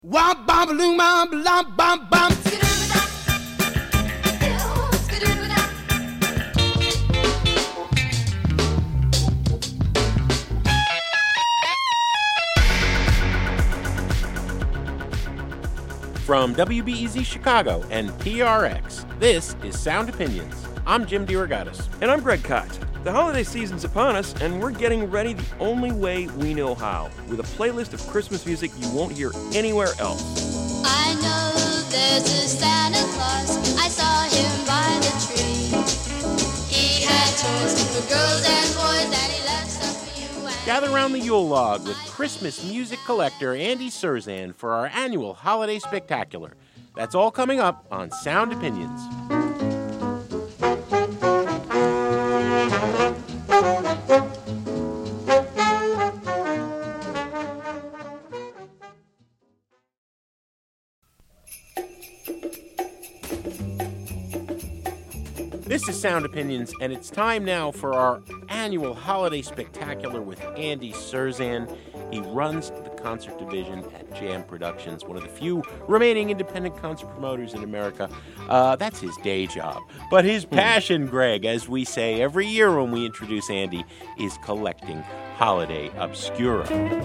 Womp bom balloon bom bom bom bom. From WBEZ Chicago and PRX, this is Sound Opinions. I'm Jim DeRogatis. And I'm Greg Kot. The holiday season's upon us, and we're getting ready the only way we know how, with a playlist of Christmas music you won't hear anywhere else. I know there's a Santa Claus, I saw him by the tree. He had toys for girls and boys, and he left some for you and Gather around the Yule log with Christmas music collector Andy Cirzan for our annual holiday spectacular. That's all coming up on Sound Opinions. This is Sound Opinions, and it's time now for our annual holiday spectacular with Andy Cirzan. He runs the concert division at Jam Productions, one of the few remaining independent concert promoters in America. That's his day job. But his passion, Greg, as we say every year when we introduce Andy, is collecting holiday obscura.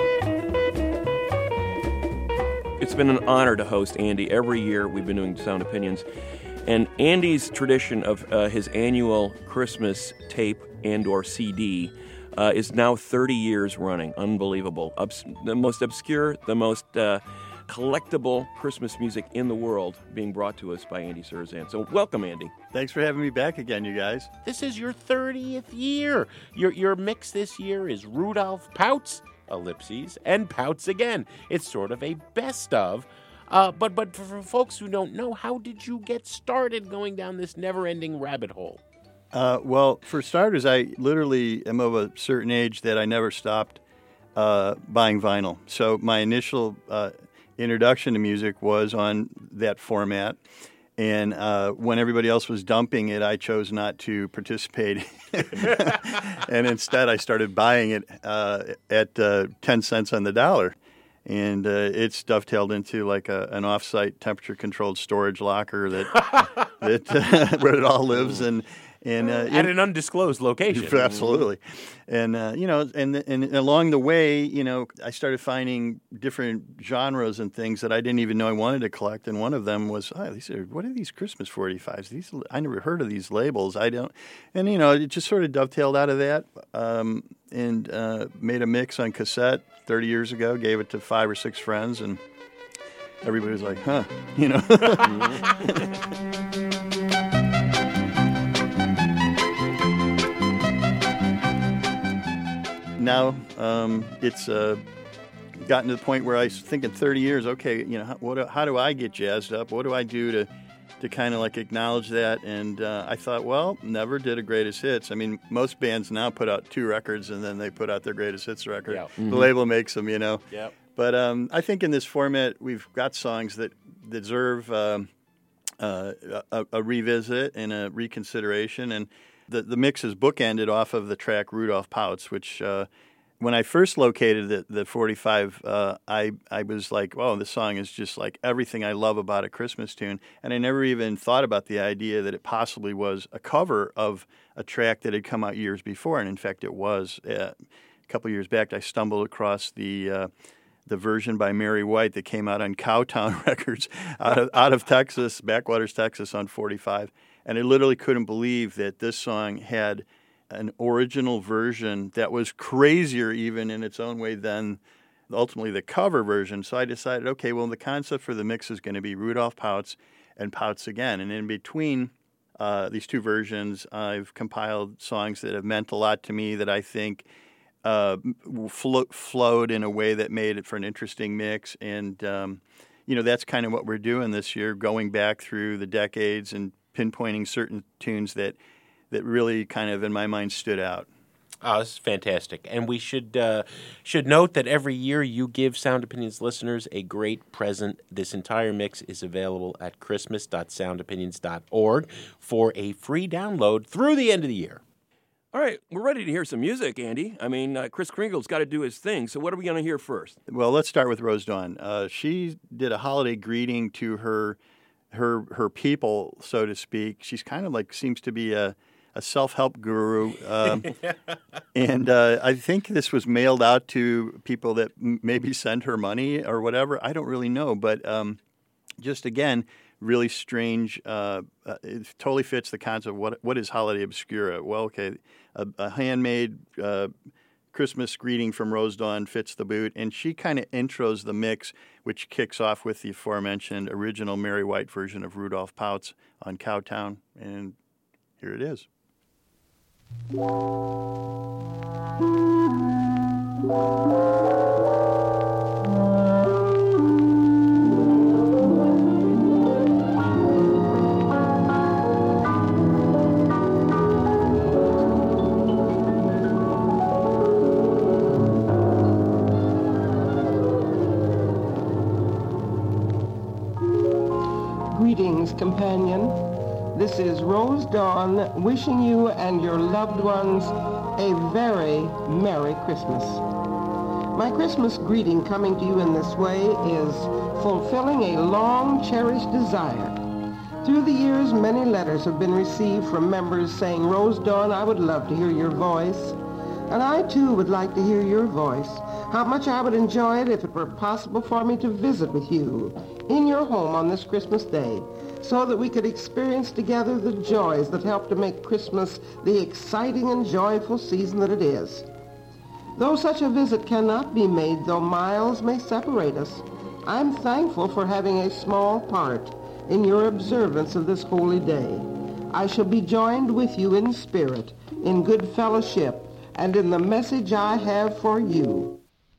It's been an honor to host Andy. Every year we've been doing Sound Opinions. And Andy's tradition of his annual Christmas tape and or CD is now 30 years running. Unbelievable. The most obscure, the most collectible Christmas music in the world being brought to us by Andy Cirzan. So welcome, Andy. Thanks for having me back again, you guys. This is your 30th year. Your mix this year is Rudolph Pouts, ellipses, and Pouts again. It's sort of a best of. But for folks who don't know, how did you get started going down this never-ending rabbit hole? Well, for starters, I literally am of a certain age that I never stopped buying vinyl. So my initial introduction to music was on that format. And when everybody else was dumping it, I chose not to participate. And instead, I started buying it at 10 cents on the dollar. And it's dovetailed into like an off-site temperature-controlled storage locker that where it all lives, and at an undisclosed location. Absolutely, and and along the way, I started finding different genres and things that I didn't even know I wanted to collect. And one of them was, what are these Christmas 45s? I never heard of these labels. I don't, and it just sort of dovetailed out of that, and made a mix on cassette 30 years ago. Gave it to 5 or 6 friends, and everybody was like, "Huh," Now it's gotten to the point where I was thinking 30 years, okay, how do I get jazzed up? What do I do to kind of like acknowledge that? And I thought, well, never did a greatest hits. I mean, most bands now put out 2 records and then they put out their greatest hits record. Yeah. Mm-hmm. The label makes them, Yep. But I think in this format, we've got songs that deserve a revisit and a reconsideration. And the mix is bookended off of the track Rudolph Pouts, which when I first located the 45, I was like, oh, this song is just like everything I love about a Christmas tune. And I never even thought about the idea that it possibly was a cover of a track that had come out years before. And in fact, it was. A couple years back, I stumbled across the version by Mary White that came out on Cowtown Records out of Texas, Backwaters, Texas, on 45. And I literally couldn't believe that this song had an original version that was crazier even in its own way than ultimately the cover version. So I decided, okay, well, the concept for the mix is going to be Rudolph Pouts and Pouts again. And in between these 2 versions, I've compiled songs that have meant a lot to me that I think flowed in a way that made it for an interesting mix. And, that's kind of what we're doing this year, going back through the decades and pinpointing certain tunes that really kind of, in my mind, stood out. Oh, this is fantastic. And we should note that every year you give Sound Opinions listeners a great present. This entire mix is available at christmas.soundopinions.org for a free download through the end of the year. All right, we're ready to hear some music, Andy. I mean, Kris Kringle's got to do his thing. So what are we going to hear first? Well, let's start with Rose Dawn. She did a holiday greeting to her people, so to speak. She's kind of like seems to be a self-help guru, and I think this was mailed out to people that maybe sent her money or whatever. I don't really know, but just again, really strange. It totally fits the concept of what is holiday obscura. Well, okay, a handmade Christmas greeting from Rose Dawn fits the boot, and she kind of intros the mix, which kicks off with the aforementioned original Mary White version of Rudolph Pouts on Cowtown, and here it is. Greetings, companion. This is Rose Dawn wishing you and your loved ones a very Merry Christmas. My Christmas greeting coming to you in this way is fulfilling a long-cherished desire. Through the years, many letters have been received from members saying, Rose Dawn, I would love to hear your voice. And I, too, would like to hear your voice. How much I would enjoy it if it were possible for me to visit with you in your home on this Christmas day, so that we could experience together the joys that help to make Christmas the exciting and joyful season that it is. Though such a visit cannot be made, though miles may separate us, I'm thankful for having a small part in your observance of this holy day. I shall be joined with you in spirit, in good fellowship, and in the message I have for you.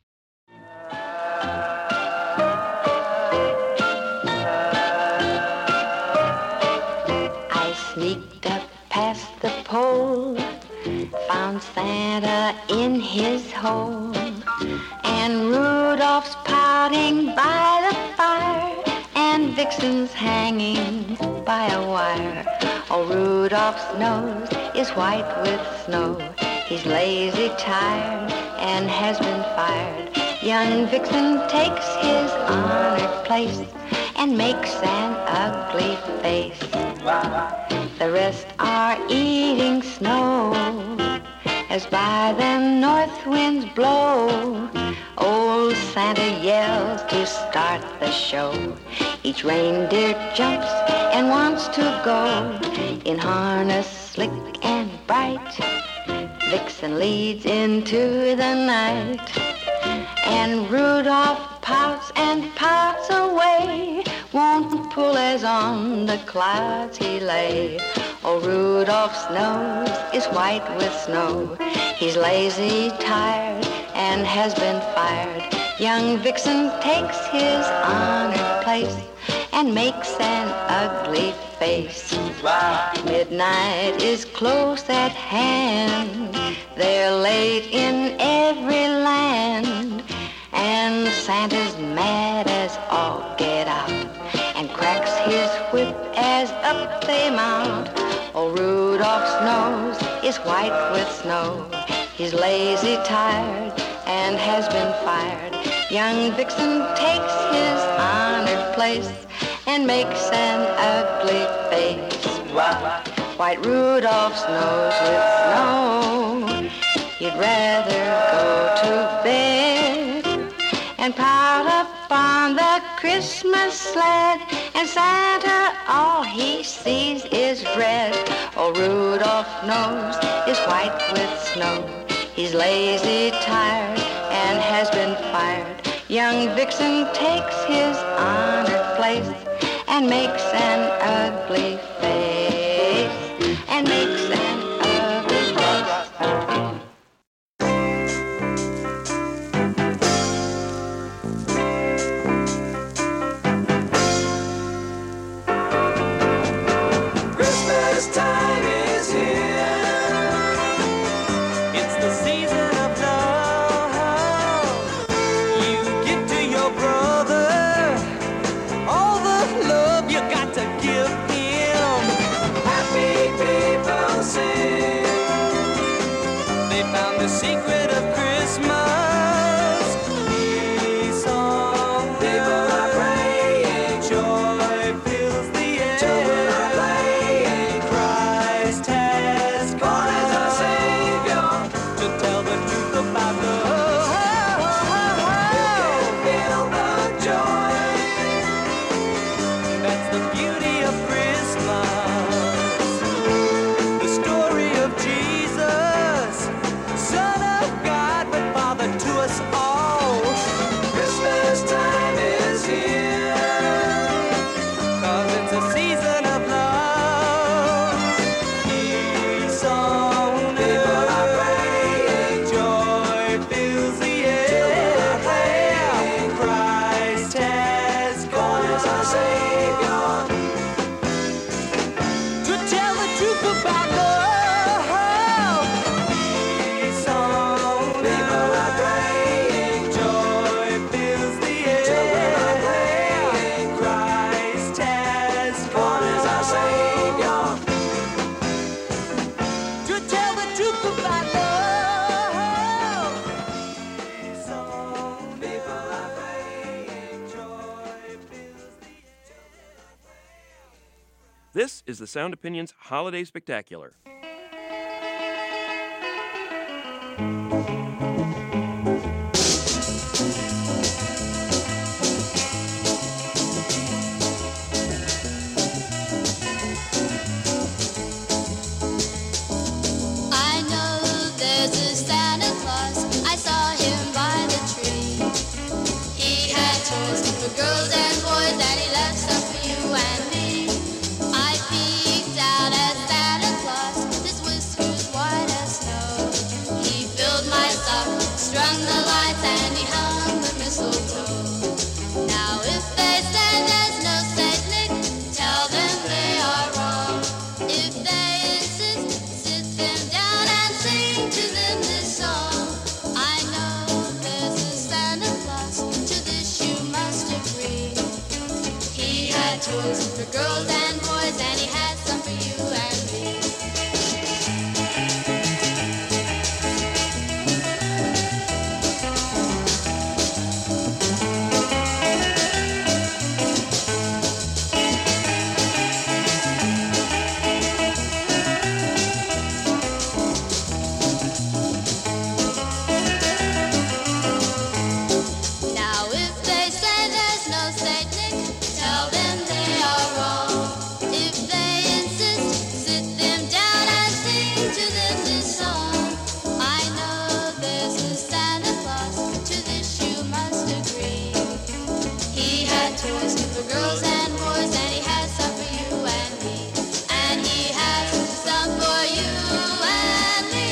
Sneaked up past the pole, found Santa in his hole, and Rudolph's pouting by the fire, and Vixen's hanging by a wire. Oh, Rudolph's nose is white with snow. He's lazy, tired, and has been fired. Young Vixen takes his honored place and makes an ugly face. The rest are eating snow as by the north winds blow. Old Santa yells to start the show. Each reindeer jumps and wants to go in harness slick and bright. Vixen leads into the night, and Rudolph pouts and pouts away, won't pull as on the clouds he lay. Oh, Rudolph's nose is white with snow. He's lazy, tired, and has been fired. Young Vixen takes his honored place and makes an ugly face. Midnight is close at hand. They're late in every land, and Santa's mad as all get out, and cracks his whip as up they mount. Oh, Rudolph's nose is white with snow. He's lazy, tired, and has been fired. Young Vixen takes his honored place and makes an ugly face. White Rudolph's nose with snow. You'd rather go to bed and pile up on the Christmas sled, and Santa, all he sees is red. Oh, Rudolph's nose is white with snow. He's lazy, tired, and has been fired. Young Vixen takes his honored place and makes an ugly face, and makes an ugly face. Christmas time is here. It's the season of love. You give to your brother all the love you got to Savior. To tell the truth about love. Some people are praying, joy fills the air. Children are praying, Christ has come as our Savior. To tell the truth about love. Some people are praying, joy fills the air. This is the Sound Opinions Holiday Spectacular. I know there's a Santa Claus. I saw him by the tree. He had toys for girls and boys, and he left some for you and me. I peeked out at Santa Claus, his whiskers white as snow. He filled my sock, strung the lights, and he hung the mistletoe. Now if they say there's no Saint Nick, tell them they are wrong. If they insist, sit them down and sing to them this song. I know there's a Santa Claus, to this you must agree. He had toys for girls and boys, and he had some for you and me. Now if they say there's no Saint Nick, tell them they are wrong. If they insist, sit them down and sing to them this song. I know there's a Santa Claus, to this you must agree. He had toys for girls and boys, and he had some for you and me. And he has some for you and me.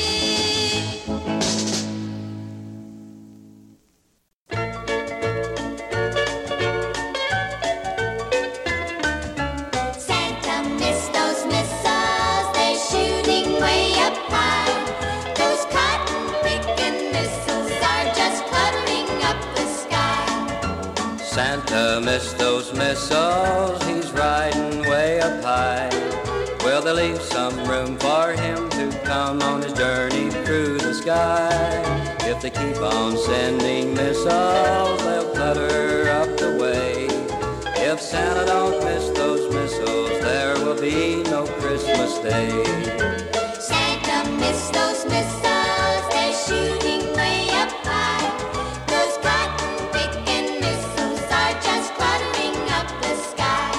Santa missed those missiles, they're shooting way up high. Those cotton-picking missiles are just cluttering up the sky. Santa missed those missiles, he's riding way up high. Will they leave some room for him to come on his journey through the sky? If they keep on sending missiles, they'll clutter up the way. If Santa don't miss those missiles, there will be no Christmas Day. Santa missed those missiles, they're shooting way up high. Those cotton-picking missiles are just cluttering up the sky.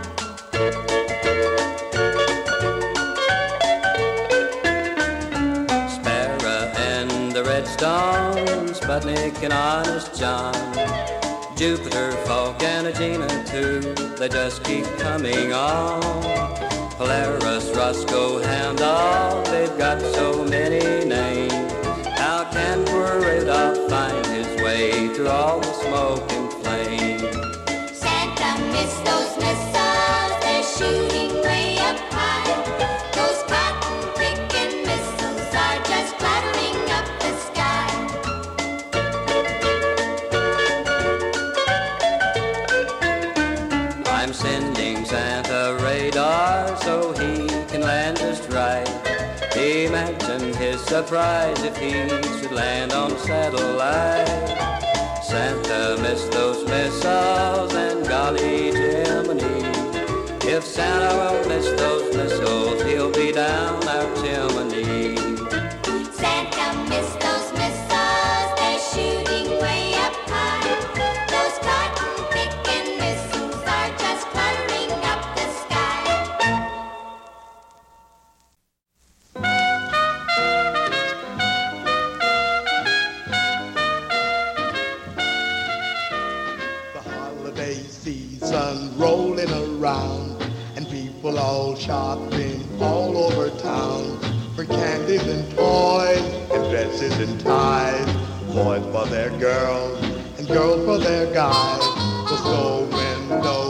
Sparrow and the Redstone, Sputnik and Honest John, Jupiter, Falk and Agena too, they just keep coming on. Polaris, Roscoe, Handel, they've got so many names. How can poor Rudolph find his way through all the smoke and flame? Santa missed those missiles, they're shooting way up high. Those cotton-picking missiles are just clattering up the sky. I'm sending Santa radar so he can land just right. Imagine his surprise if he should land on a satellite. Santa missed those missiles and golly Jiminy. If Santa will miss those missiles, he'll be down our chimney. Santa missed those missiles, they're shooting way up high. Those cotton-picking missiles are just cluttering up the sky. The holiday season rolling around, and people all shopping all over town for candies and toys and dresses and ties. Boys for their girls and girls for their guys. The store window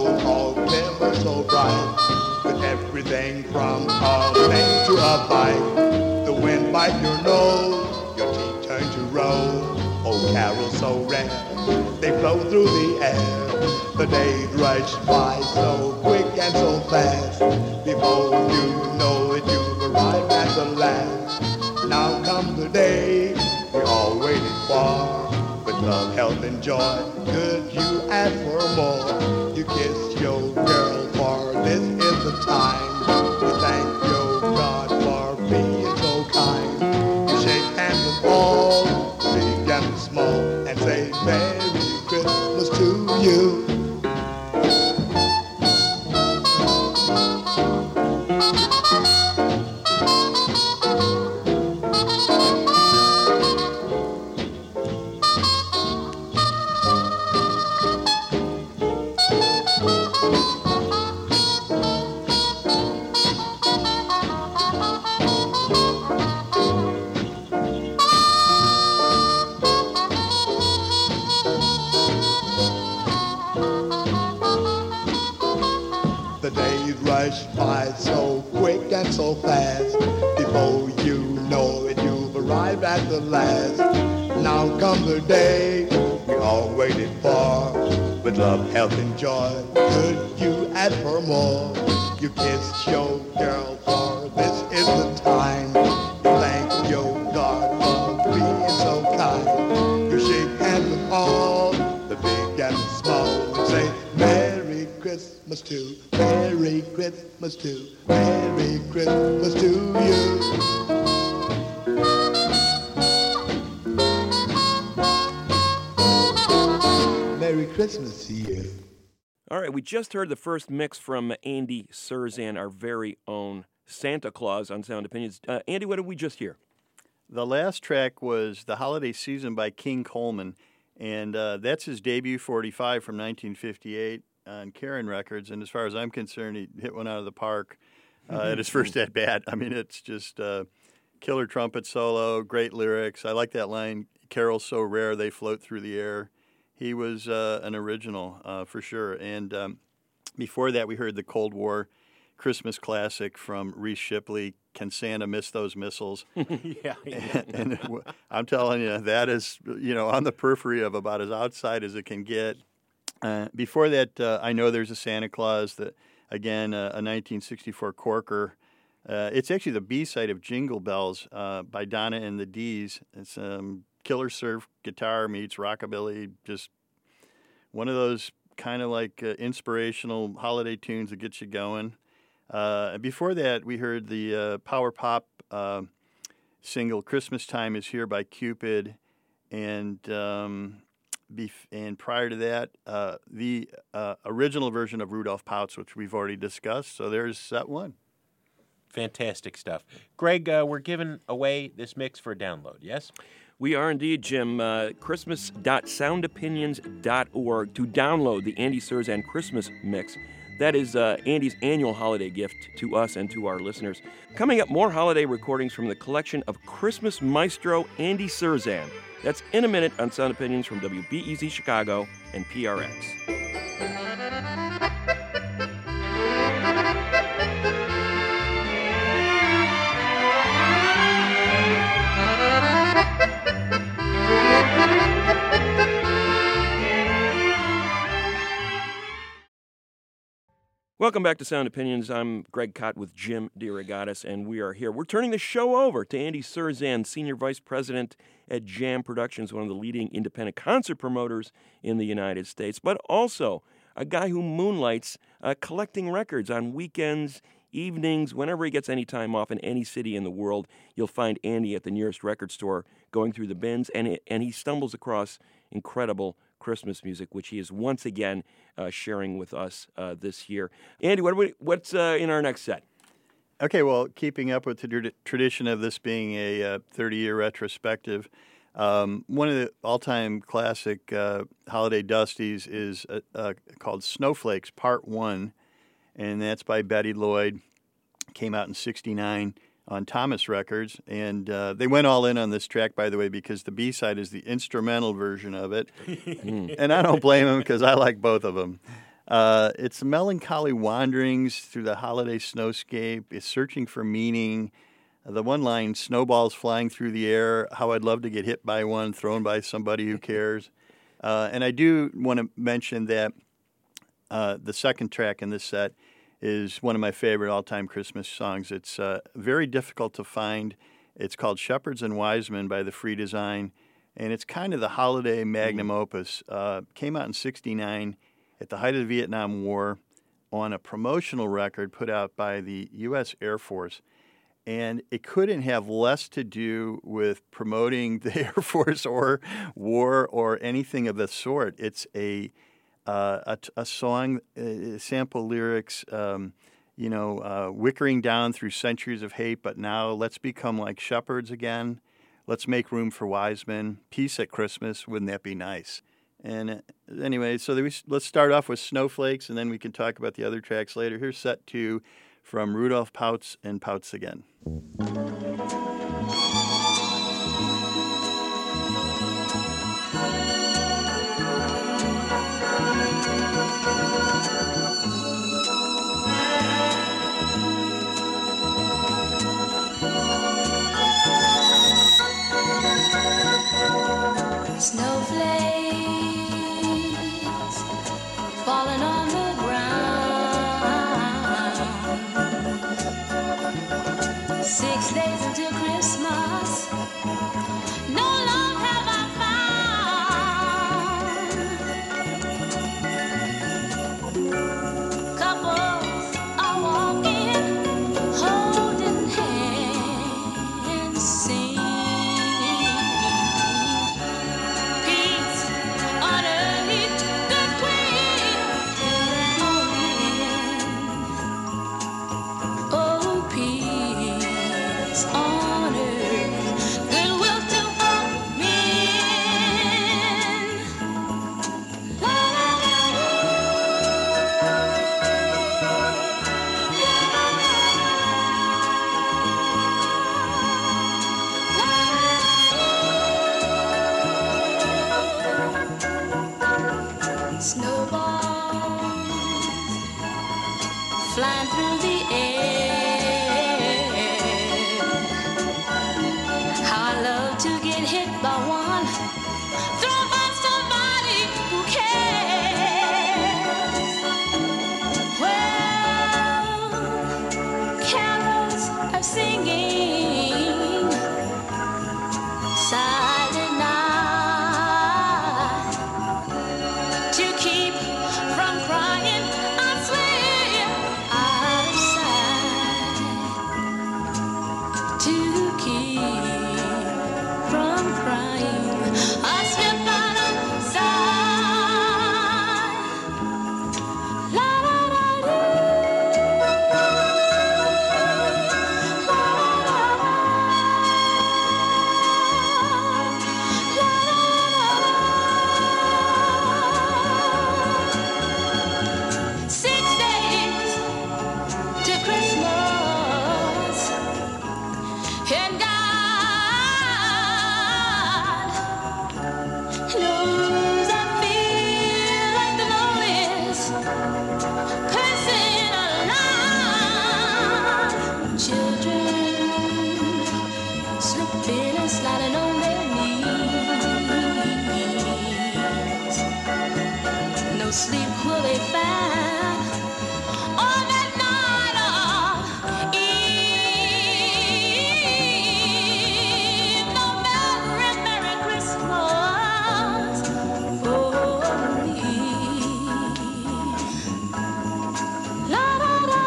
and your nose, your teeth turn to rose. Oh, carols so rare, they flow through the air. The days rush by so quick and so fast. Before you know it, you've arrived at the last. Now comes the day we all waited for. With love, health, and joy, could you ask for more? You kiss your girl, for this is the time. You thank your God for being so kind. You shake hands with all, big and small, and say Merry Christmas to you. The days rush by so quick and so fast. Before you know it, you've arrived at the last. Now comes the day we all waited for. With love, health, and joy, could you ask for more? You kiss your girl, for this is the time. You thank your God for being so kind. You shake hands with all, the big and the small, and say Merry Christmas to, Merry Christmas to, Merry Christmas to you. Merry Christmas to you. All right, we just heard the first mix from Andy Cirzan, our very own Santa Claus on Sound Opinions. Andy, what did we just hear? The last track was The Holiday Season by King Coleman, and that's his debut 45 from 1958 on Karen Records, and as far as I'm concerned, he hit one out of the park at his first at-bat. I mean, it's just killer trumpet solo, great lyrics. I like that line, carols so rare they float through the air. He was an original for sure. And before that, we heard the Cold War Christmas classic from Reese Shipley, Can Santa Miss Those Missiles? Yeah. And I'm telling you, that is, on the periphery of about as outside as it can get. Before that, I Know There's a Santa Claus, that again, a 1964 corker. It's actually the B-side of Jingle Bells by Donna and the D's. It's killer surf guitar meets rockabilly, just one of those kind of like inspirational holiday tunes that gets you going. Before that, we heard the power pop single "Christmas Time Is Here" by Cupid, and prior to that, the original version of Rudolph Pouts, which we've already discussed. So there's set one. Fantastic stuff. Greg, we're giving away this mix for a download, yes? We are indeed, Jim. Christmas.soundopinions.org to download the Andy Cirzan Christmas mix. That is Andy's annual holiday gift to us and to our listeners. Coming up, more holiday recordings from the collection of Christmas maestro Andy Cirzan. That's in a minute on Sound Opinions from WBEZ Chicago and PRX. Welcome back to Sound Opinions. I'm Greg Kot with Jim DeRogatis, and we are here. We're turning the show over to Andy Cirzan, Senior Vice President at Jam Productions, one of the leading independent concert promoters in the United States, but also a guy who moonlights collecting records on weekends, evenings, whenever he gets any time off in any city in the world. You'll find Andy at the nearest record store going through the bins, and he stumbles across incredible Christmas music, which he is once again sharing with us this year. Andy, what's in our next set? Okay, well, keeping up with the tradition of this being a 30-year retrospective, one of the all-time classic holiday dusties is called Snowflakes Part 1, and that's by Betty Lloyd. Came out in '69 on Thomas Records, and they went all in on this track, by the way, because the B-side is the instrumental version of it, and I don't blame them because I like both of them. It's melancholy wanderings through the holiday snowscape. It's searching for meaning. The one line, snowballs flying through the air, how I'd love to get hit by one, thrown by somebody who cares. And I do want to mention that the second track in this set is one of my favorite all-time Christmas songs. It's very difficult to find. It's called Shepherds and Wise Men by the Free Design, and it's kind of the holiday magnum opus. Came out in '69 at the height of the Vietnam War on a promotional record put out by the U.S. Air Force. And it couldn't have less to do with promoting the Air Force or war or anything of the sort. It's a song, sample lyrics, wickering down through centuries of hate, but now let's become like shepherds again. Let's make room for wise men. Peace at Christmas, wouldn't that be nice? And anyway, so let's start off with Snowflakes, and then we can talk about the other tracks later. Here's set 2 from Rudolph Pouts and Pouts Again. Snowflakes falling on the ground. 6 days until Christmas. No love have I found. Couples are walking, holding hands, singing. Peace on earth, goodwill to all men. Oh, peace on earth, goodwill to all men. La, la, la, snowballs flying through the air. How I love to get hit by one, thrown by somebody who cares. Well, carols are singing silent night. To keep from crying, I swear out of sight. To keep from crying, I slip out of sight. La la la la. La la la la. 6 days to Christmas, and God knows I feel like the lowest person alive. Children slipping and sliding on their knees. No sleep will they find on that night of Eve. No Merry, Merry Christmas for me. La da da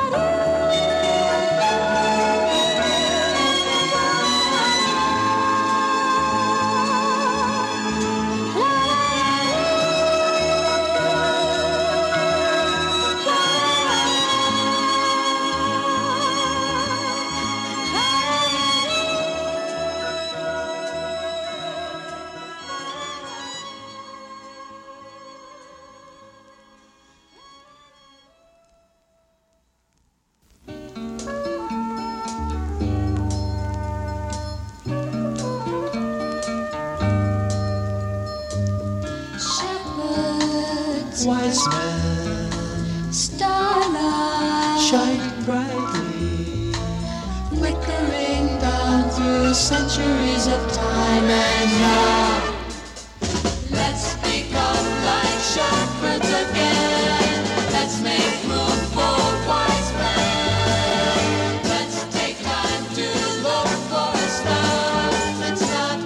shepherds, Wise men, starlight, shining brightly, flickering down centuries of time, and now let's become like shepherds again. Let's make room for wise men. Let's take time to look for a star that's not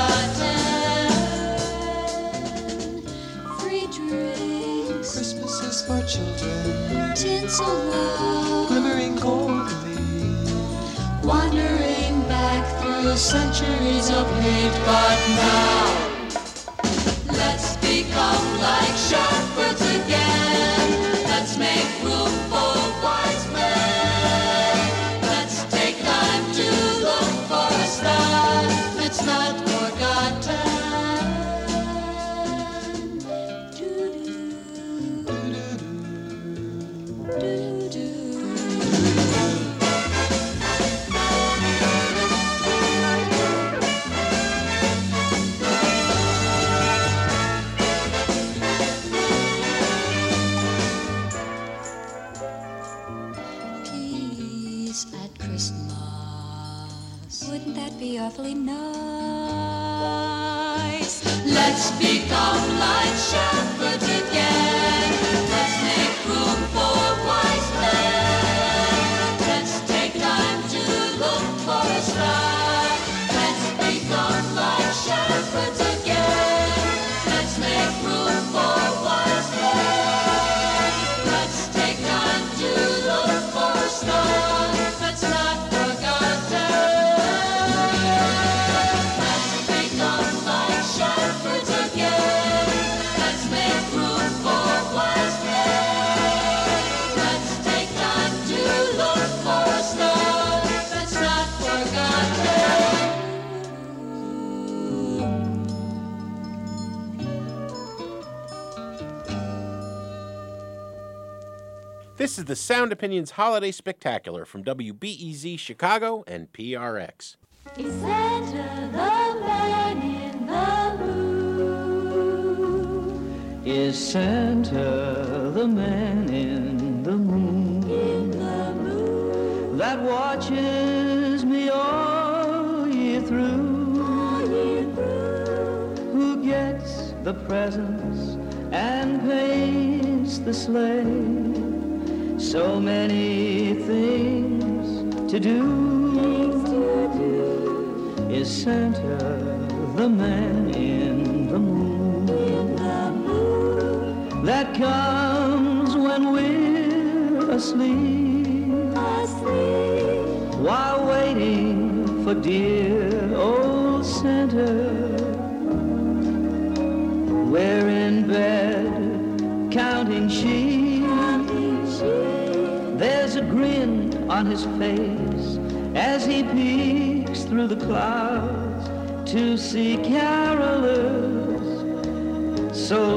forgotten. Free drinks, Christmas is for children, tinsel love, glimmering goldily, wandering back through centuries of hate, but now let's become like shepherds again. Let's make room for wise men. Let's take time to look for a star that's not forgotten. Peace at Christmas. Wouldn't that be awfully nice? Let's become like shepherds again. Let's make room for wise men. Let's take time to look for a star. Let's become like shepherds again. Let's make room for wise men. Let's take time to look for a star that's not forgotten. Let's become like shepherds again. Let's make room for wise men. Let's take time to look for a star that's not forgotten. This is the Sound Opinions Holiday Spectacular from WBEZ Chicago and PRX. Is Santa the man in the moon? Is Santa the man in the moon? In the moon, That watches me all year through? all year through. Who gets the presents and paints the sleigh? So many things to do. Is Santa the man in the moon? In the moon, That comes when we're asleep, asleep, while waiting for dear old Santa. We're in bed counting sheep. counting sheep. There's a grin on his face as he peeks through the clouds to see carolers so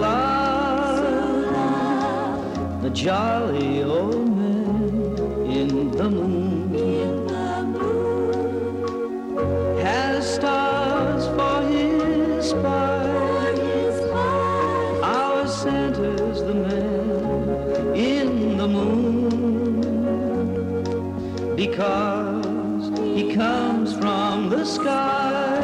loud. The jolly old man in the moon In the moon, has stars for his spire. his fire, Our Santa's the man in the moon because he comes from the sky.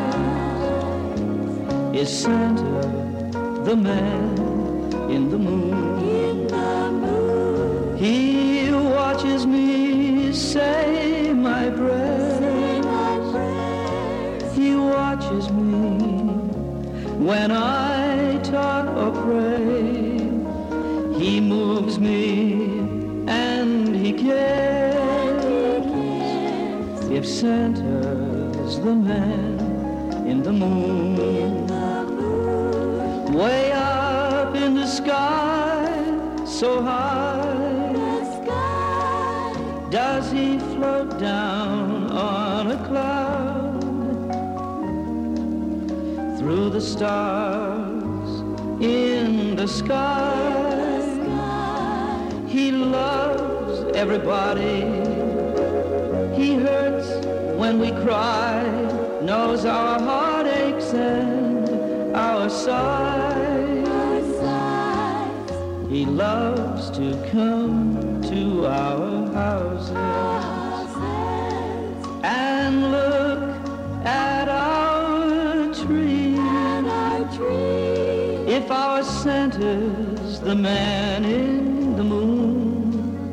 Is Santa the man in the moon? in the moon, He watches me say my prayers. say my prayers. He watches me when I talk or pray. He moves me and he cares. If Santa's the man in the moon, way up in the sky, so high, does he float down on a cloud through the stars in the sky? He loves everybody. He hurts when we cry, knows our heartaches and our sighs. He loves to come to our houses and look the man in the moon.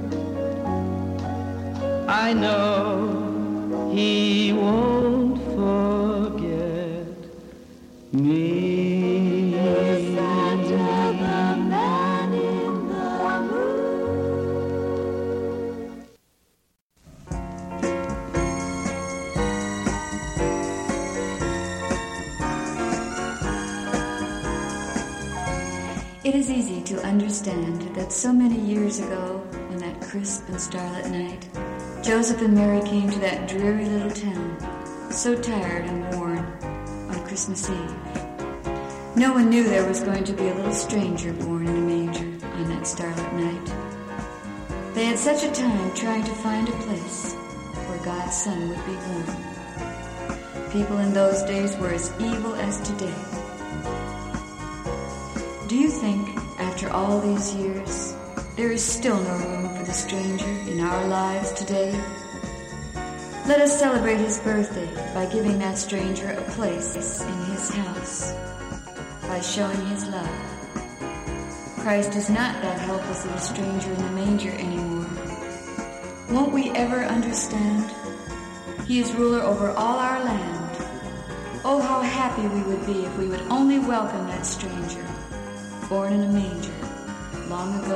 I know he won't forget me. It is easy to understand that so many years ago, on that crisp and starlit night, Joseph and Mary came to that dreary little town, so tired and worn, on Christmas Eve. No one knew there was going to be a little stranger born in a manger on that starlit night. They had such a time trying to find a place where God's Son would be born. People in those days were as evil as today. Do you think, after all these years, there is still no room for the stranger in our lives today? Let us celebrate his birthday by giving that stranger a place in his house, by showing his love. Christ is not that helpless little stranger in the manger anymore. Won't we ever understand? He is ruler over all our land. Oh, how happy we would be if we would only welcome that stranger, born in a manger long ago.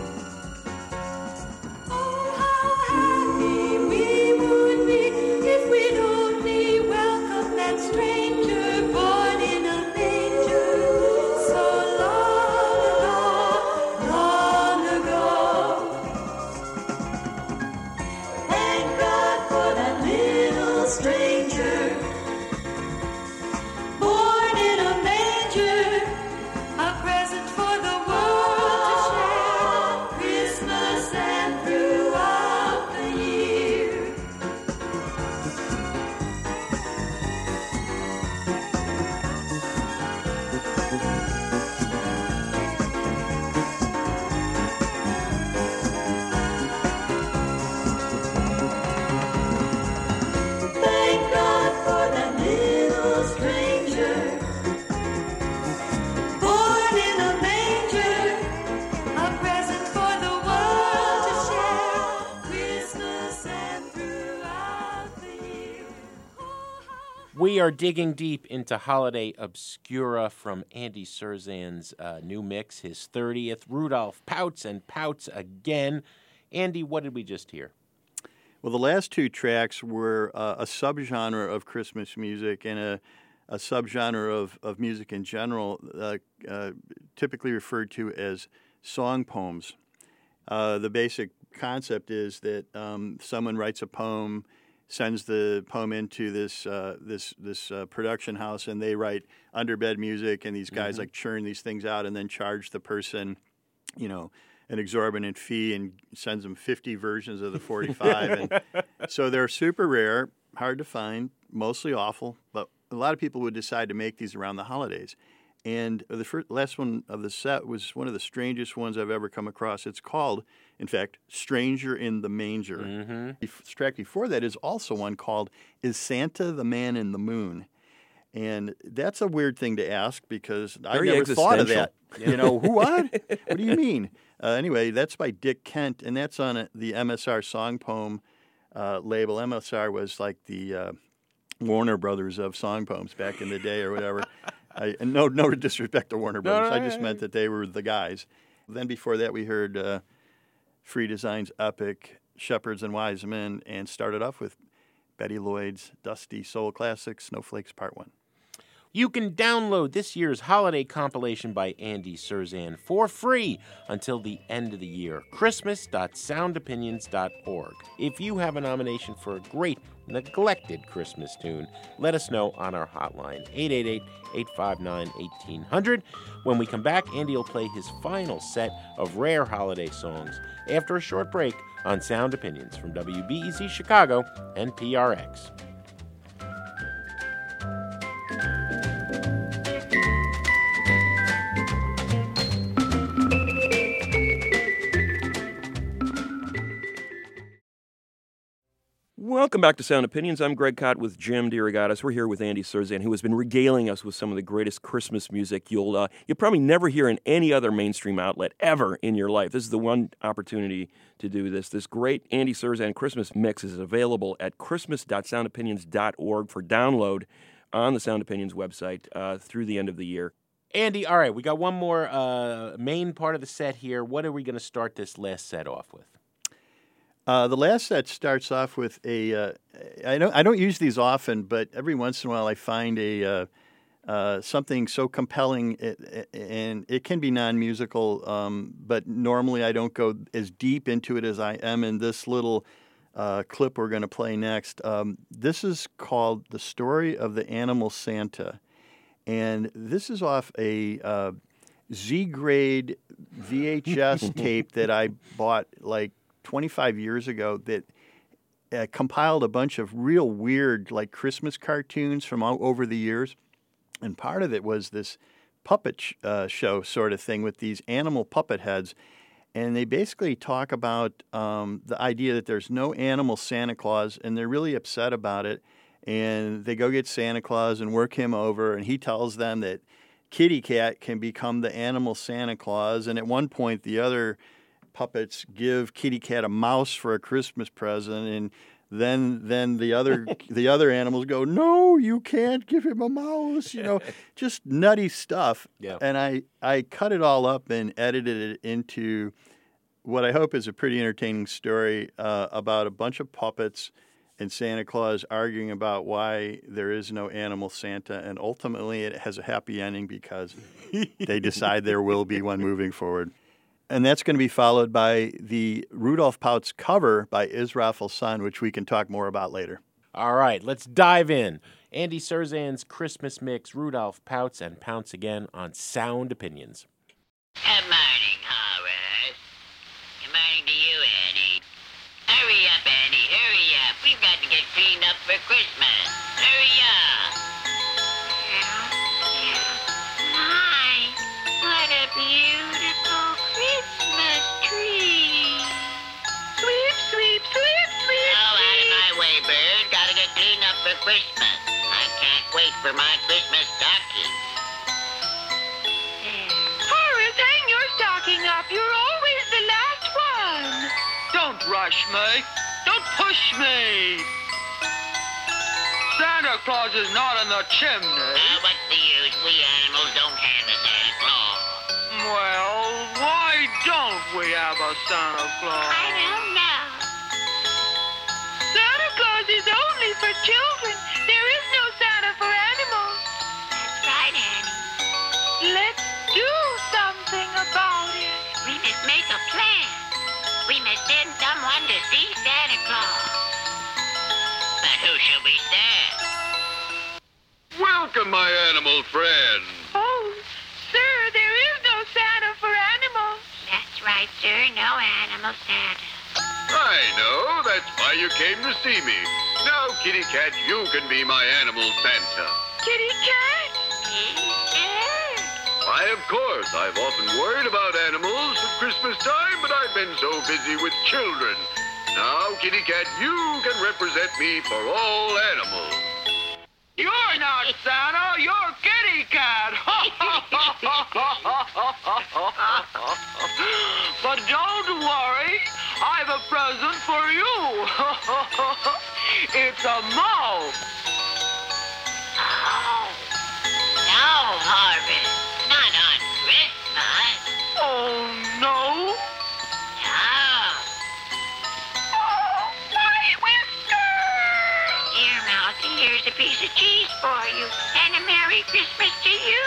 Oh, how happy we would be if we'd only welcome that stranger born in a manger so long ago. Thank God for that little stranger born in a manger, a present for the world to share, Christmas and throughout the year. Thank God for that little stranger born in a manger, a present for the world to share, Christmas and throughout the year. We are digging deep into Holiday Obscura from Andy Surzan's new mix, his 30th, Rudolph Pouts and Pouts Again. Andy, what did we just hear? Well, the last two tracks were a subgenre of Christmas music and a subgenre of music in general, typically referred to as song poems. The basic concept is that someone writes a poem, sends the poem into this production house, and they write underbed music, and these guys like churn these things out and then charge the person, an exorbitant fee and sends them 50 versions of the 45. And so they're super rare, hard to find, mostly awful, but a lot of people would decide to make these around the holidays. And the last one of the set was one of the strangest ones I've ever come across. It's called, in fact, Stranger in the Manger. The track before that is also one called Is Santa the Man in the Moon? And that's a weird thing to ask because I Very never thought of that. existential. Who, what? What do you mean? Anyway, that's by Dick Kent, and that's on the MSR Song Poem label. MSR was like the Warner Brothers of song poems back in the day or whatever. No disrespect to Warner Brothers. I just meant that they were the guys. Then before that, we heard Free Design's epic Shepherds and Wise Men, and started off with Betty Lloyd's Dusty Soul Classic, Snowflakes Part 1. You can download this year's holiday compilation by Andy Surzan for free until the end of the year. Christmas.soundopinions.org. If you have a nomination for a great neglected Christmas tune, let us know on our hotline, 888-859-1800. When we come back, Andy will play his final set of rare holiday songs after a short break on Sound Opinions from WBEZ Chicago and PRX. Welcome back to Sound Opinions. I'm Greg Cott with Jim DeRogatis. We're here with Andy Cirzan, who has been regaling us with some of the greatest Christmas music you'll probably never hear in any other mainstream outlet ever in your life. This is the one opportunity to do this. This great Andy Cirzan Christmas mix is available at christmas.soundopinions.org for download on the Sound Opinions website through the end of the year. Andy, all right, we got one more main part of the set here. What are we going to start this last set off with? The last set starts off with I don't use these often, but every once in a while I find something so compelling, and it can be non-musical, but normally I don't go as deep into it as I am in this little clip we're going to play next. This is called The Story of the Animal Santa, and this is off a Z-grade VHS tape that I bought like 25 years ago that compiled a bunch of real weird like Christmas cartoons from all over the years. And part of it was this puppet show sort of thing with these animal puppet heads. And they basically talk about the idea that there's no animal Santa Claus, and they're really upset about it. And they go get Santa Claus and work him over, and he tells them that Kitty Cat can become the animal Santa Claus. And at one point, the other puppets give Kitty Cat a mouse for a Christmas present, and then the other animals go, no, you can't give him a mouse, just nutty stuff. Yeah. And I cut it all up and edited it into what I hope is a pretty entertaining story about a bunch of puppets and Santa Claus arguing about why there is no animal Santa, and ultimately it has a happy ending because they decide there will be one moving forward. And that's going to be followed by the Rudolph Pouts cover by Israfel Son, which we can talk more about later. All right, let's dive in. Andy Cirzan's Christmas mix, Rudolph Pouts, and Pounce Again on Sound Opinions. Good morning, Horace. Good morning to you, Andy. Hurry up, Andy, hurry up. We've got to get cleaned up for Christmas. Hurry up. My, what a beautiful Christmas tree. Sweep, sweep, sweep, sweep. Oh, out of my way, bird. Gotta get cleaned up for Christmas. I can't wait for my Christmas stocking. Horace, hang your stocking up. You're always the last one. Don't rush me. Don't push me. Santa Claus is not in the chimney. What's the use? We animals don't have a Santa Claus. Well, why don't we have a Santa Claus? I don't know. Santa Claus is only for children. There is no Santa for animals. That's right, Annie. Let's do something about it. We must make a plan. We must send someone to see Santa Claus. But who shall we send? Welcome, my animal friend. Oh, sir, there is no Santa for animals. That's right, sir. No animal Santa. I know. That's why you came to see me. Now, Kitty Cat, you can be my animal Santa. Kitty Cat? Why, of course. I've often worried about animals at Christmas time, but I've been so busy with children. Now, Kitty Cat, you can represent me for all animals. You're not Santa, you're Kitty Cat. But don't worry, I've a present for you. It's a mouse. Oh, no, Horace. Not on Christmas. Oh, no? No. My whiskers! Here, Mousy, here's a piece of cheese for you. And a Merry Christmas to you.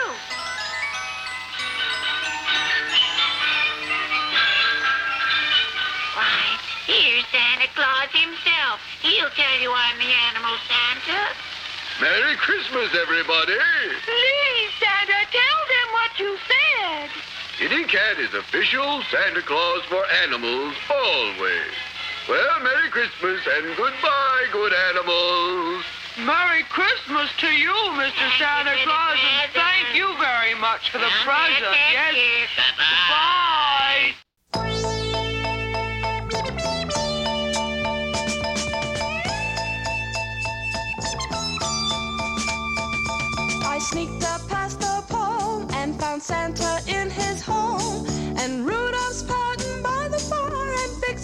Why, here's Santa Claus himself. He'll tell you I'm the animal Santa. Merry Christmas, everybody. Please, Santa, tell them what you said. Kitty Cat is official Santa Claus for animals always. Well, Merry Christmas and goodbye, good animals. Merry Christmas to you, Mr. Santa Claus, and thank you very much for the present. Yes. Goodbye.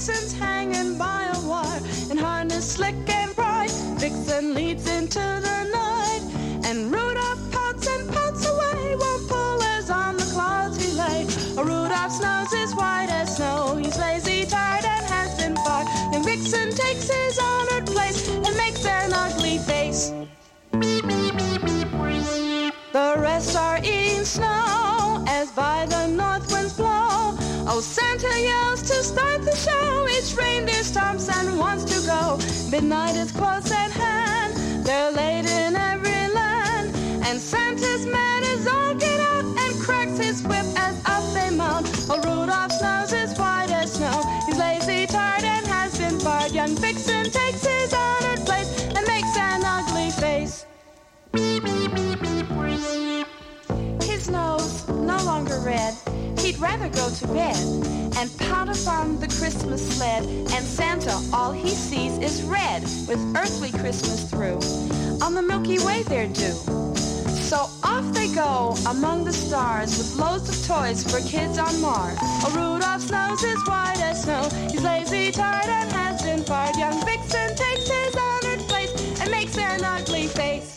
Vixen's hanging by a wire, and harness slick and bright. Vixen leads into the night, and Rudolph pouts and pouts away. Won't pull as on the clouds he lay. Oh, Rudolph's nose is white as snow. He's lazy, tired, and has been fired. And Vixen takes his honored place and makes an ugly face. The rest are eating snow as by the north winds blow. Oh, Santa yells to start the show. Each reindeer stomps and wants to go. Midnight is close at hand. They're late in every land. And Santa's man is all get out and cracks his whip as up they mount. Oh, Rudolph's nose is white as snow. He's lazy, tired, and has been fired. Young Vixen takes his honored place and makes an ugly face. His nose no longer red. He'd rather go to bed and pound upon the Christmas sled. And Santa, all he sees is red with earthly Christmas through. On the Milky Way they're due. So off they go among the stars with loads of toys for kids on Mars. Oh, Rudolph's nose is white as snow. He's lazy, tired, and has been fired. Young Vixen takes his honored place and makes an ugly face.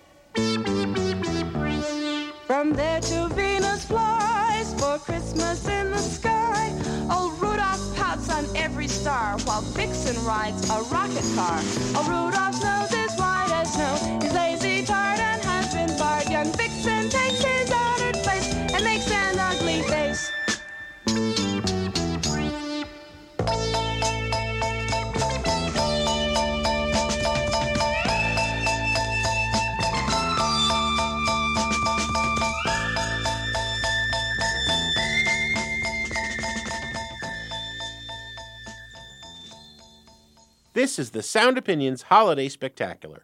From there to Venus flies for Christmas in the sky. Old Rudolph pouts on every star while Vixen rides a rocket car. Oh, Rudolph's nose is white as snow. He's lazy, tired, and has been fired. Young Vixen takes his honored place and makes an ugly face. This is the Sound Opinions Holiday Spectacular.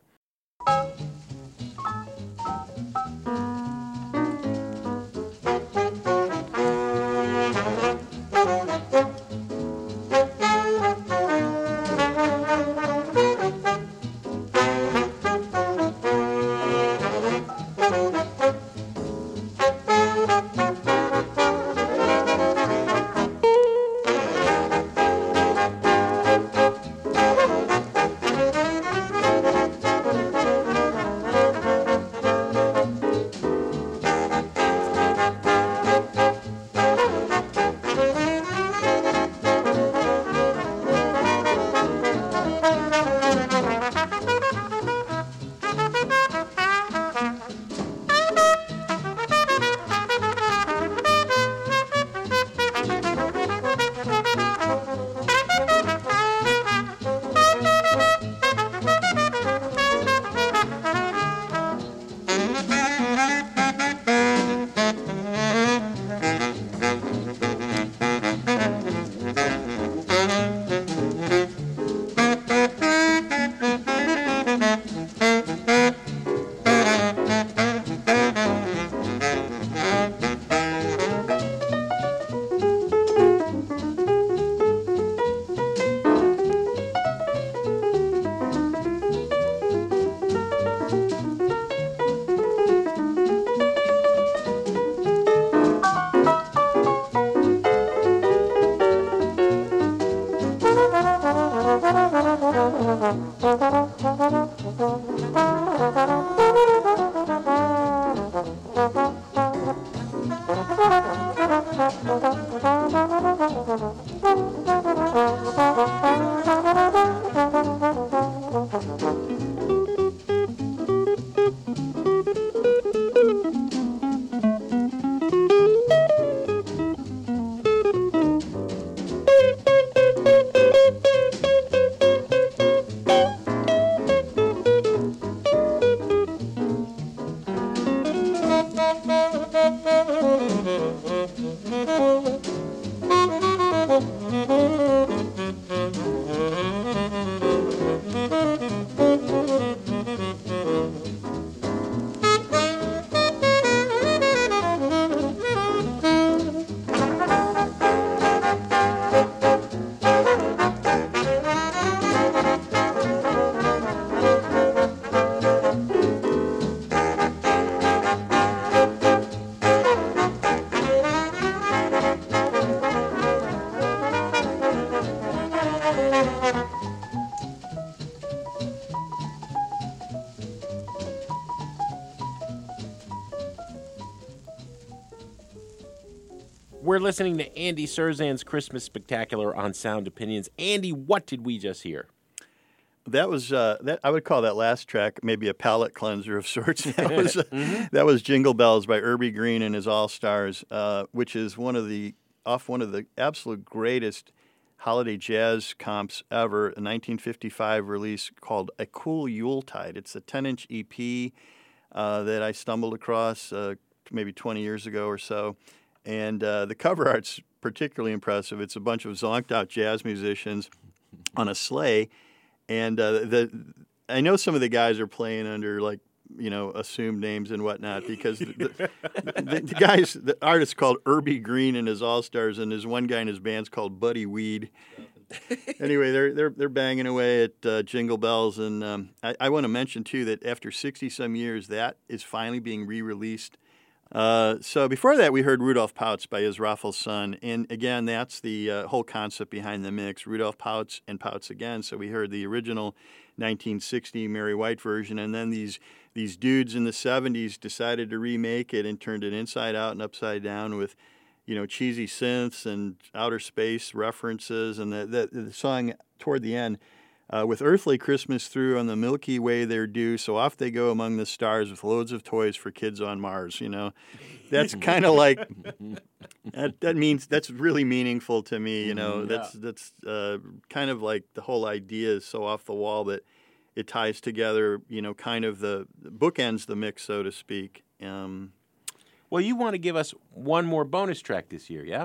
We're listening to Andy Cirzan's Christmas Spectacular on Sound Opinions. Andy, what did we just hear? That was that I would call that last track maybe a palate cleanser of sorts. That was Jingle Bells by Urbie Green and his All Stars, which is one of the absolute greatest holiday jazz comps ever. A 1955 release called A Cool Yuletide. It's a 10-inch EP that I stumbled across maybe 20 years ago or so. And the cover art's particularly impressive. It's a bunch of zonked-out jazz musicians on a sleigh. And I know some of the guys are playing under, assumed names and whatnot because the artist's called Urbie Green and his All-Stars, and there's one guy in his band's called Buddy Weed. Anyway, they're banging away at Jingle Bells. And I want to mention, too, that after 60-some years, that is finally being re-released. So before that, we heard Rudolph Pouts by Israfel's Son. And again, that's the whole concept behind the mix, Rudolph Pouts and Pouts again. So we heard the original 1960 Mary White version. And then these dudes in the 70s decided to remake it and turned it inside out and upside down with, cheesy synths and outer space references. And the song toward the end, with earthly Christmas through on the Milky Way they're due, so off they go among the stars with loads of toys for kids on Mars. That's kind of like that means that's really meaningful to me. That's kind of like the whole idea is so off the wall that it ties together. Kind of the bookends the mix, so to speak. Well, you want to give us one more bonus track this year, yeah?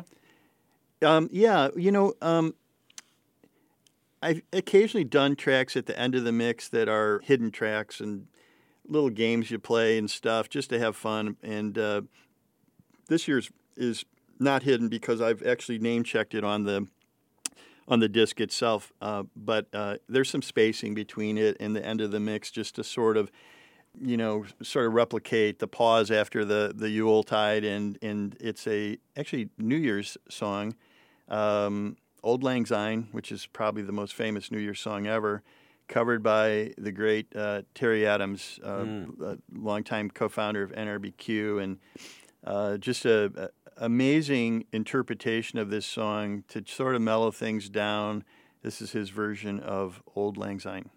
I've occasionally done tracks at the end of the mix that are hidden tracks and little games you play and stuff just to have fun. And this year's is not hidden because I've actually name-checked it on the disc itself. But there's some spacing between it and the end of the mix just to sort of replicate the pause after the Yuletide. And it's actually New Year's song. Old Lang Syne, which is probably the most famous New Year's song ever, covered by the great Terry Adams, longtime co-founder of NRBQ, and just a amazing interpretation of this song to sort of mellow things down. This is his version of Old Lang Syne.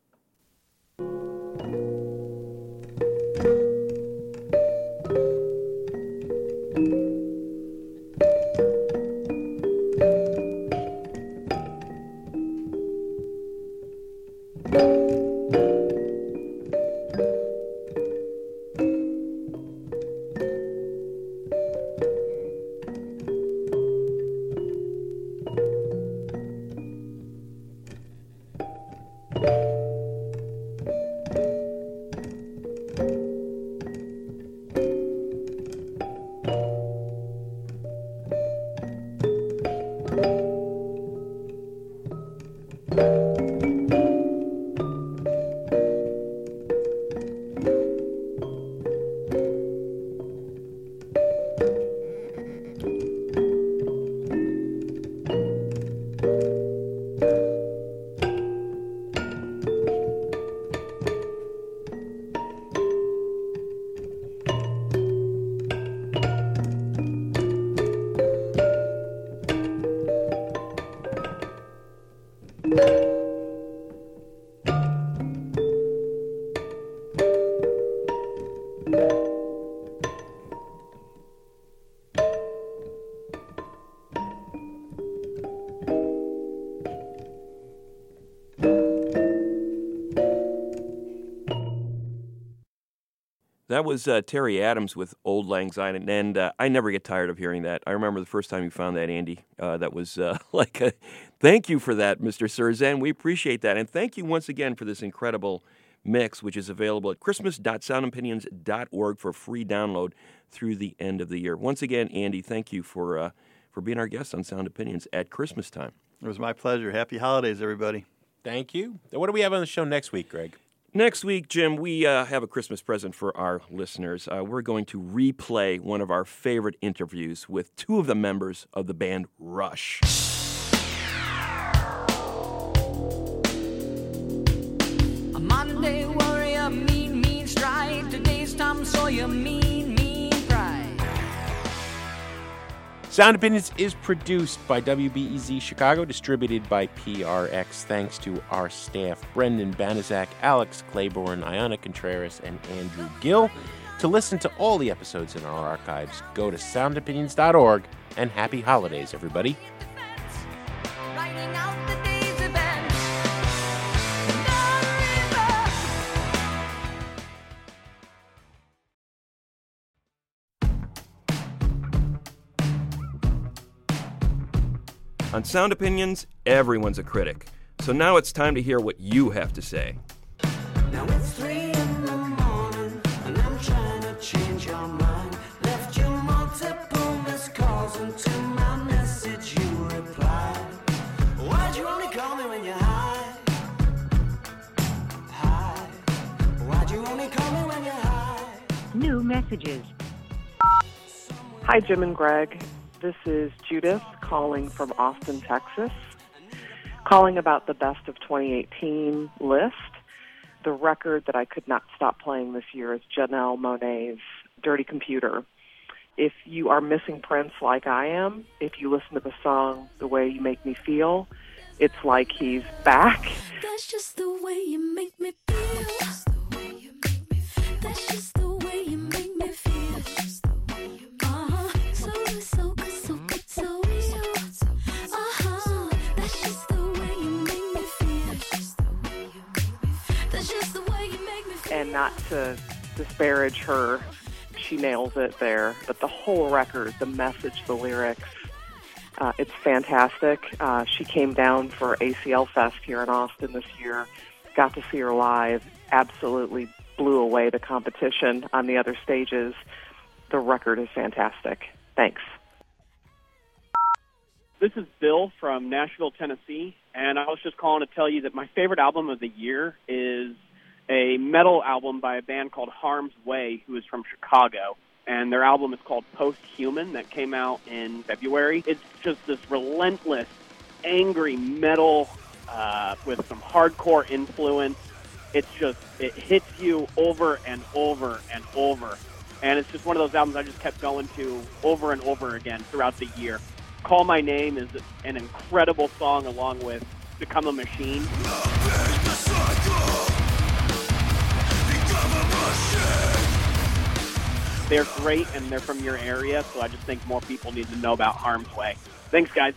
That was Terry Adams with Old Lang Syne, and I never get tired of hearing that. I remember the first time you found that, Andy. That was thank you for that, Mr. Cirzan. We appreciate that, and thank you once again for this incredible mix, which is available at christmas.soundopinions.org for free download through the end of the year. Once again, Andy, thank you for being our guest on Sound Opinions at Christmas time. It was my pleasure. Happy holidays, everybody. Thank you. What do we have on the show next week, Greg? Next week, Jim, we have a Christmas present for our listeners. We're going to replay one of our favorite interviews with two of the members of the band Rush. your mean, mean pride. Sound Opinions is produced by WBEZ Chicago, distributed by PRX. Thanks to our staff, Brendan Banaszak, Alex Claiborne, Ayana Contreras, and Andrew Gill. To listen to all the episodes in our archives, go to soundopinions.org, and happy holidays, everybody. Writing out the day's events. On Sound Opinions, everyone's a critic. So now it's time to hear what you have to say. Now it's 3 in the morning, and I'm trying to change your mind. Left you multiple missed calls, and to my message you replied. Why'd you only call me when you're high? High. Why'd you only call me when you're high? New messages. Hi, Jim and Greg. This is Judith calling from Austin, Texas, calling about the Best of 2018 list. The record that I could not stop playing this year is Janelle Monáe's Dirty Computer. If you are missing Prince like I am, if you listen to the song The Way You Make Me Feel, it's like he's back. That's just the way you make me feel. That's just the way you make me feel. So good, so good, so good, so real. That's just the way you make me feel. That's just the way you make me feel. And not to disparage her, she nails it there. But the whole record, the message, the lyrics, it's fantastic. She came down for ACL Fest here in Austin this year. Got to see her live. Absolutely blew away the competition on the other stages. The record is fantastic. Thanks. This is Bill from Nashville, Tennessee, and I was just calling to tell you that my favorite album of the year is a metal album by a band called Harm's Way, who is from Chicago. And their album is called Post-Human, that came out in February. It's just this relentless, angry metal with some hardcore influence. It hits you over and over and over. And it's just one of those albums I just kept going to over and over again throughout the year. Call My Name is an incredible song, along with Become a Machine. They're great, and they're from your area, so I just think more people need to know about Harm's Way. Thanks, guys.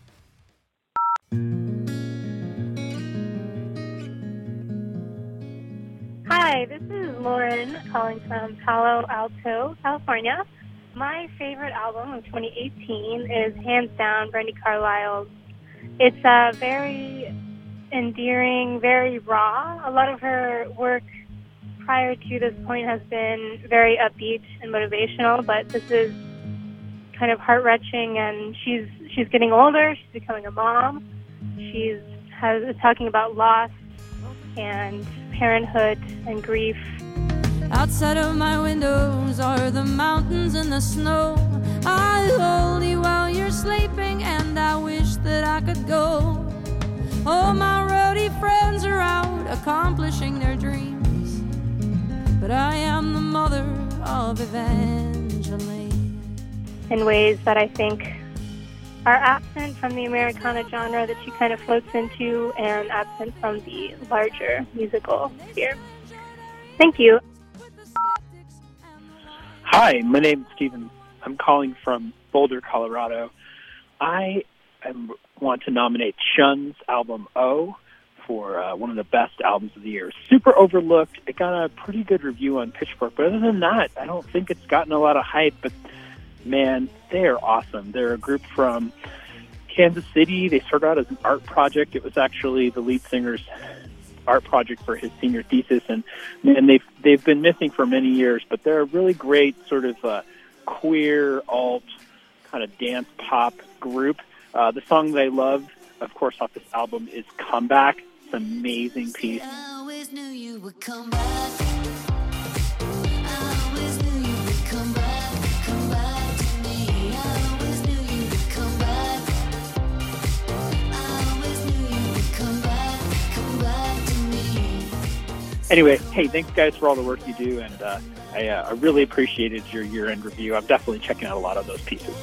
Hi, this is Lauren calling from Palo Alto, California. My favorite album of 2018 is hands down Brandi Carlile's. It's very endearing, very raw. A lot of her work prior to this point has been very upbeat and motivational, but this is kind of heart-wrenching, and she's getting older, she's becoming a mom, she's talking about loss and parenthood and grief. Outside of my windows are the mountains and the snow. I hold you while you're sleeping, and I wish that I could go. All my roadie friends are out accomplishing their dreams, but I am the mother of Evangeline. In ways that I think are absent from the Americana genre that she kind of floats into, and absent from the larger musical sphere. Thank you. Hi, my name is Steven. I'm calling from Boulder, Colorado. I want to nominate Shun's album O for one of the best albums of the year. Super overlooked. It got a pretty good review on Pitchfork, but other than that, I don't think it's gotten a lot of hype, but man, they are awesome. They're a group from Kansas City. They started out as an art project. It was actually the lead singer's art project for his senior thesis, and they've been missing for many years, but they're a really great sort of queer, alt, kind of dance pop group. The song that I love, of course, off this album is Comeback. It's an amazing piece. I always knew you would come back. I always knew you would come back. Come back to me. I always knew you would come back. I always knew you would come back. Come back to me. Anyway, hey, thanks guys for all the work you do, and I really appreciated your year-end review. I'm definitely checking out a lot of those pieces.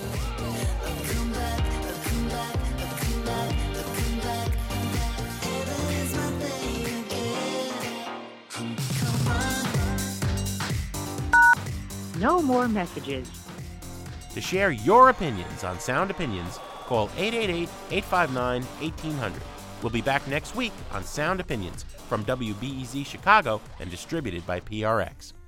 No more messages. To share your opinions on Sound Opinions, call 888-859-1800. We'll be back next week on Sound Opinions from WBEZ Chicago and distributed by PRX.